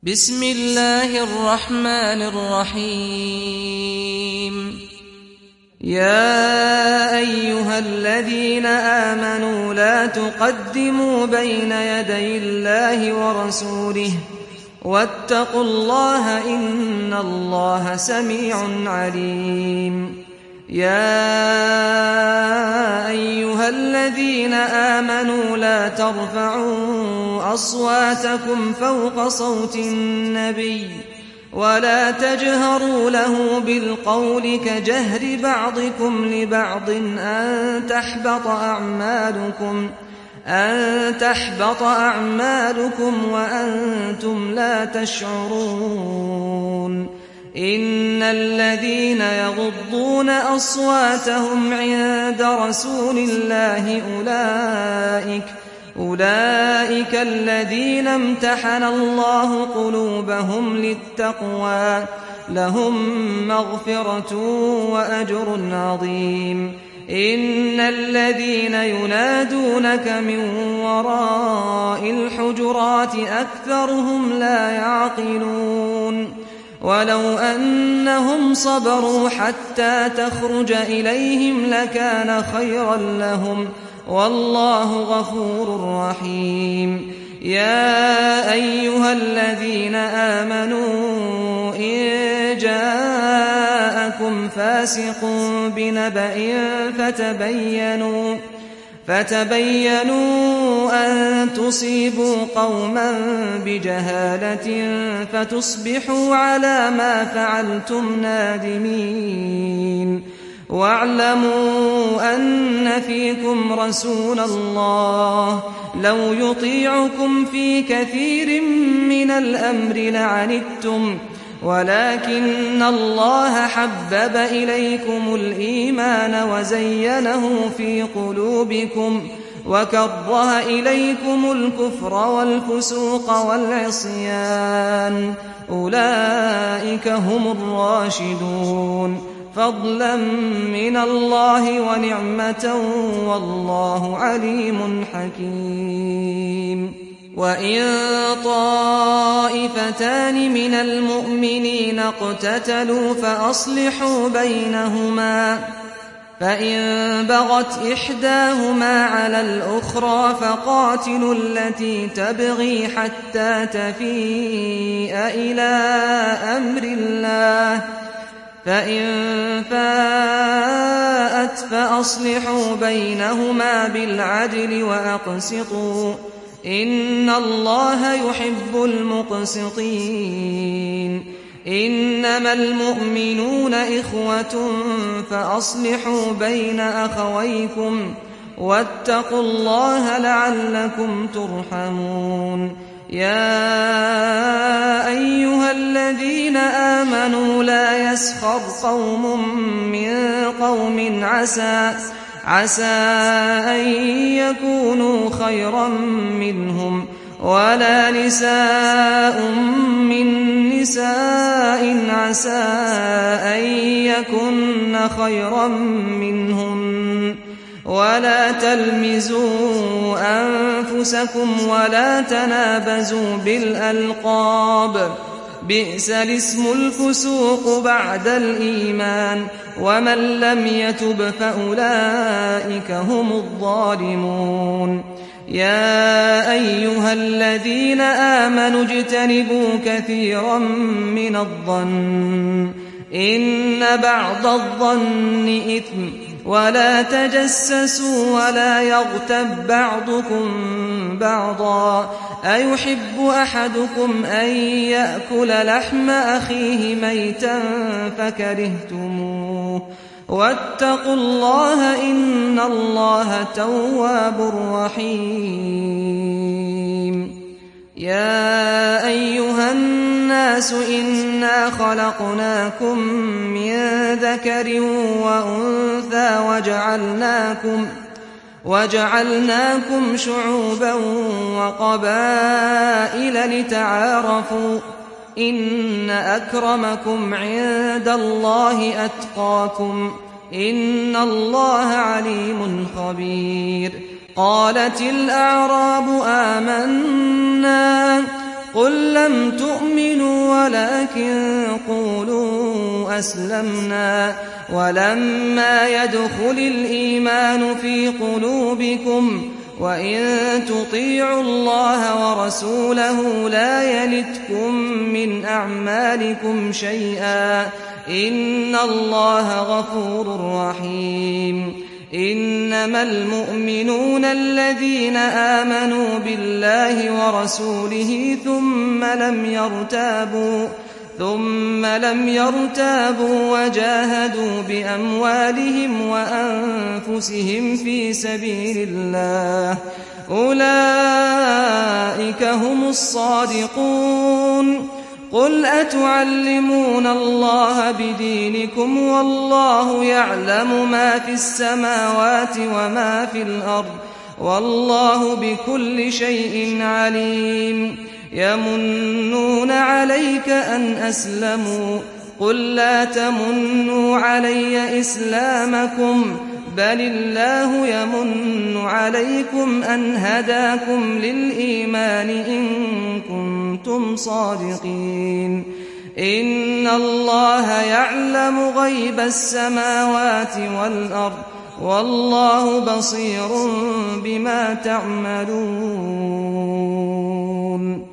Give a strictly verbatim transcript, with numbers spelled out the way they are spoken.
بسم الله الرحمن الرحيم. يا أيها الذين آمنوا لا تقدموا بين يدي الله ورسوله واتقوا الله إن الله سميع عليم. يا أيها الذين آمنوا لا ترفعوا أصواتكم فوق صوت النبي ولا تجهروا له بالقول كجهر بعضكم لبعض أن تحبط أعمالكم أن تحبط أعمالكم وأنتم لا تشعرون. إن الذين يغضون أصواتهم عند رسول الله أولئك أولئك الذين امتحن الله قلوبهم للتقوى لهم مغفرة وأجر عظيم. إن الذين ينادونك من وراء الحجرات أكثرهم لا يعقلون. ولو أنهم صبروا حتى تخرج إليهم لكان خيرا لهم والله غفور رحيم. يا أيها الذين آمنوا إن جاءكم فاسق بنبأ فتبينوا فتبينوا أن تصيبوا قوما بجهالة فتصبحوا على ما فعلتم نادمين. واعلموا أن فيكم رسول الله لو يطيعكم في كثير من الأمر لعنتم ولكن الله حبب إليكم الإيمان وزينه في قلوبكم وكره إليكم الكفر والفسوق والعصيان أولئك هم الراشدون فضلا من الله ونعمة والله عليم حكيم. وإن طائفتان من المؤمنين اقتتلوا فأصلحوا بينهما فإن بغت إحداهما على الأخرى فقاتلوا التي تبغي حتى تفيء إلى أمر الله فإن فاءت فأصلحوا بينهما بالعدل وأقسطوا إن الله يحب المقسطين. إنما المؤمنون إخوة فأصلحوا بين أخويكم واتقوا الله لعلكم ترحمون. يا أيها الذين آمنوا لا يسخر قوم من قوم عسى عسى أن يكونوا خيرا منهم ولا نساء من نساء عسى أن يكن خيرا منهن ولا تلمزوا أنفسكم ولا تنابزوا بالألقاب بئس الاسم الفسوق بعد الإيمان ومن لم يتب فأولئك هم الظالمون. يا أيها الذين آمنوا اجتنبوا كثيرا من الظن إن بعض الظن إثم ولا تجسسوا ولا يغتب بعضكم بعضا أيحب أحدكم أن يأكل لحم أخيه ميتا فكرهتموه واتقوا الله إن الله تواب رحيم. يا أيها الناس إنا خلقناكم من ذكر وأنثى وجعلناكم وجعلناكم شعوبا وقبائل لتعارفوا إن أكرمكم عند الله أتقاكم إن الله عليم خبير. قالت الأعراب آمنا قل لم تؤمنوا ولكن قولوا أسلمنا ولما يدخل الإيمان في قلوبكم وإن تطيعوا الله ورسوله لا يلتكم من أعمالكم شيئا إن الله غفور رحيم إنما المؤمنون الذين آمنوا بالله ورسوله ثم لم يرتابوا ثم لم يرتابوا وجاهدوا بأموالهم وأنفسهم في سبيل الله أولئك هم الصادقون قل أتعلمون الله بدينكم والله يعلم ما في السماوات وما في الأرض والله بكل شيء عليم يمنون عليك أن أسلموا قل لا تمنوا علي إسلامكم بل الله يمن عليكم أن هداكم للإيمان إن كنتم صادقين إن الله يعلم غيب السماوات والأرض والله بصير بما تعملون